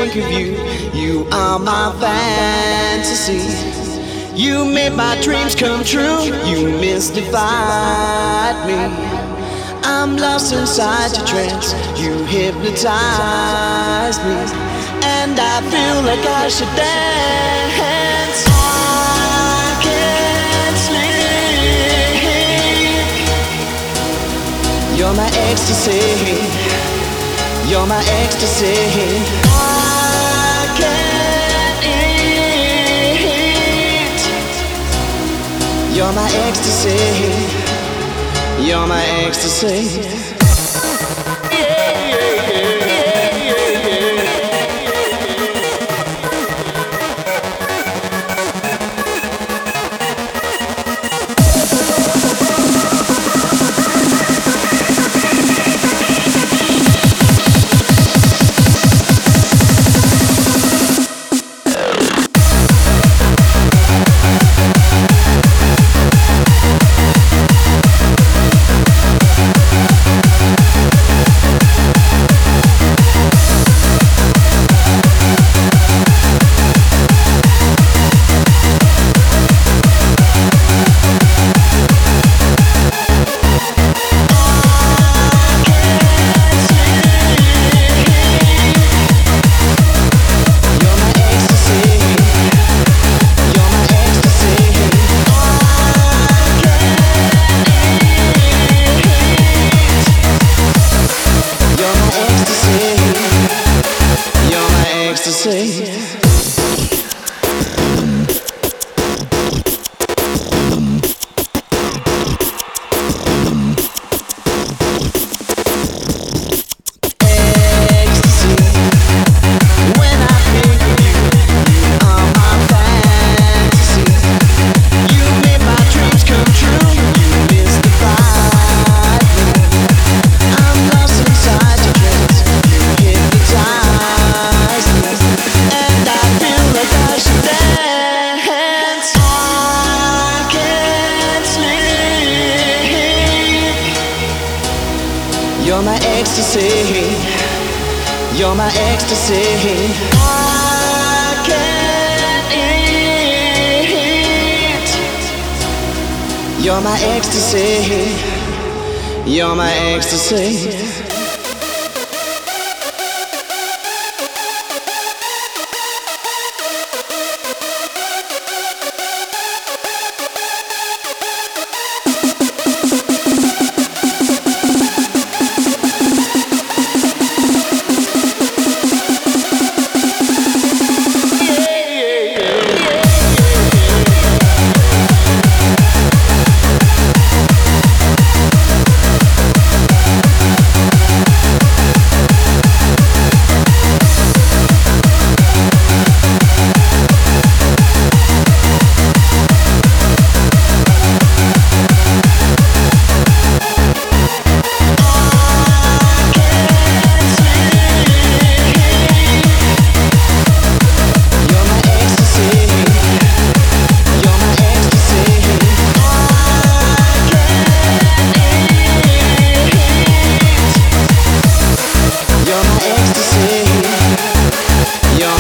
think of you, you are my fantasy. You made my dreams come true, you mystified me. I'm lost inside your trance, you hypnotize me, and I feel like I should dance. I can't sleep. You're my ecstasy, you're my ecstasy. I can't eat. You're my ecstasy, you're my ecstasy. You're my ecstasy, you're my ecstasy. I can't eat. You're my ecstasy, you're my ecstasy.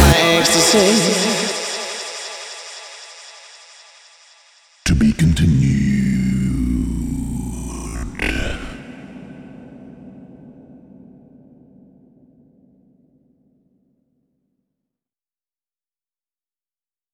To be continued.